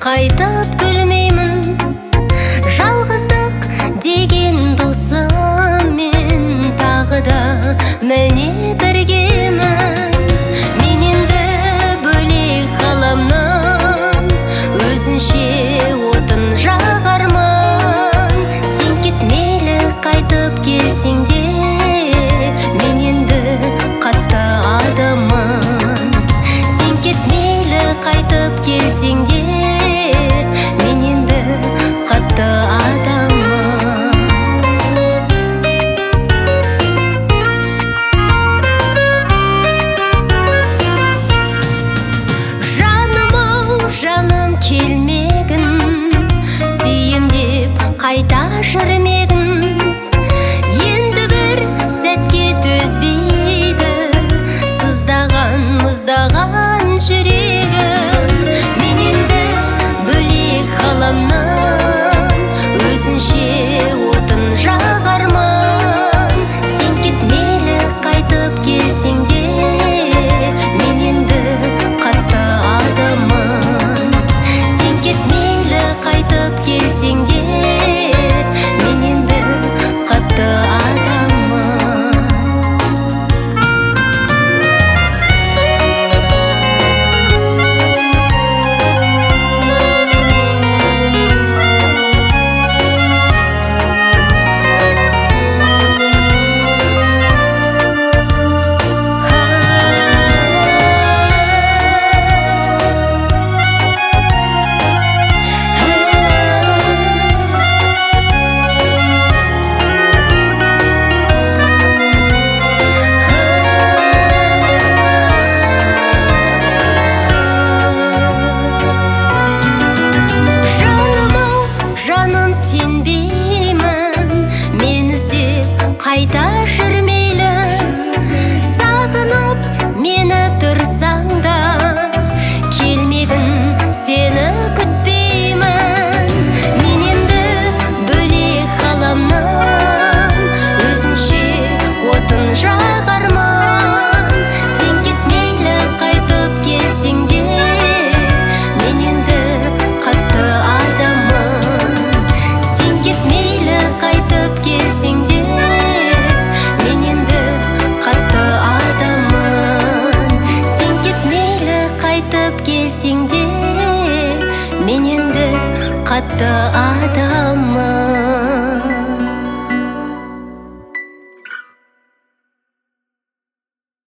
қайтып күлмеймін. Жалғыздық деген досыммен тағы да міне біргемін. Мен енді бөлек ғаламнан өзінше отын жағармын. Сен кетмейлі қайтып келсең де, мен енді қатты адаммын. Сен кетмейлі қайтып келсең де, мен енді қатты адаммын. Жаным-ау, жаным келмегін, сүйем деп қайта жүрмегін. Енді бір сәтке төзбейді сыздаған, мұздаған жүрегім. Мен енді бөлек ғаламнан өзінше отын жағармын. Сен кетмейлі қайтып келсең де, мен енді қатты адаммын. Сен кетмейлі қайтып келсең де, мен енді қатты адаммын. Жаным, сенбеймін, мен іздеп қайта жүрмейлі. Сағынып мені тұрсаң да, келмегін сені күтпеймін. Мен енді бөлек ғаламнан өзінше отын жағармын. Сен кетмейлі қайтып келсең де, мен енді қатты адаммын. Сен кетмейлі қайтып келсең де, мен енді қатты адаммын. Сен кетмейлі қайтып келсең де, мен енді қатты адаммын.